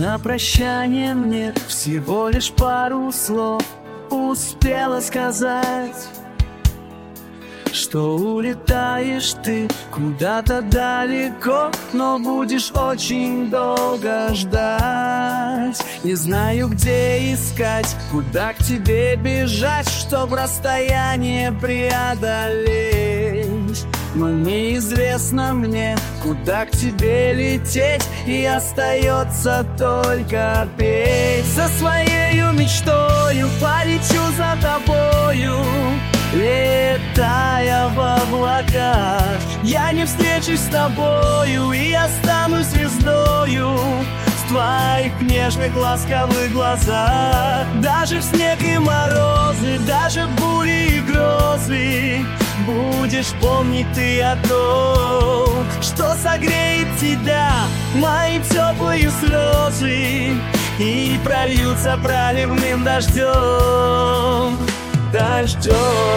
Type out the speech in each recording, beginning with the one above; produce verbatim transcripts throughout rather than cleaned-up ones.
на прощание мне всего лишь пару слов успела сказать, что улетаешь ты куда-то далеко, но будешь очень долго ждать. Не знаю, где искать, куда к тебе бежать, чтоб расстояние преодолеть. Но неизвестно мне, куда к тебе лететь, и остается только петь. За своею мечтою полечу за тобою, летая в облаках. Я не встречусь с тобою и останусь звездою в твоих нежных ласковых глазах. Даже в снег и морозы, даже в бури и грозы будешь помнить ты о том, что согреет тебя мои теплые слезы и прольются проливным дождем. Дождем.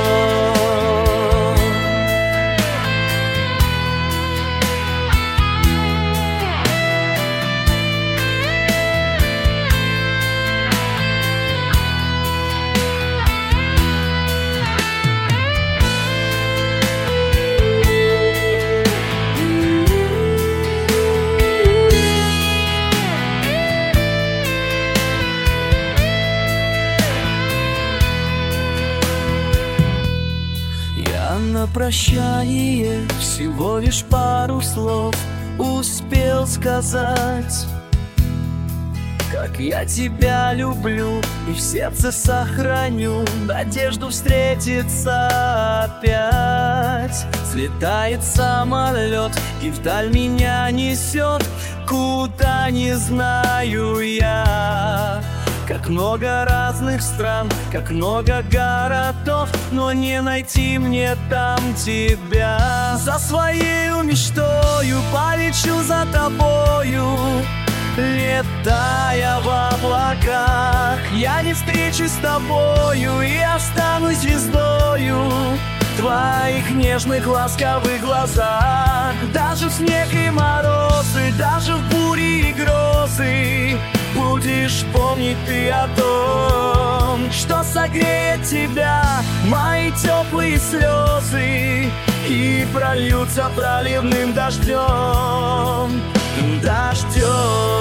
На прощание всего лишь пару слов успел сказать, как я тебя люблю и в сердце сохраню надежду встретиться опять. Слетает самолет и вдаль меня несет, куда не знаю я. Как много разных стран, как много городов, но не найти мне там тебя. За своей мечтою полечу за тобою, летая в облаках. Я не встречусь с тобою и останусь звездою в твоих нежных ласковых глазах. Даже в снег и морозы, даже в бури и грозы будешь помнить ты о том, что согреет тебя мои теплые слезы и прольются проливным дождем. Дождем.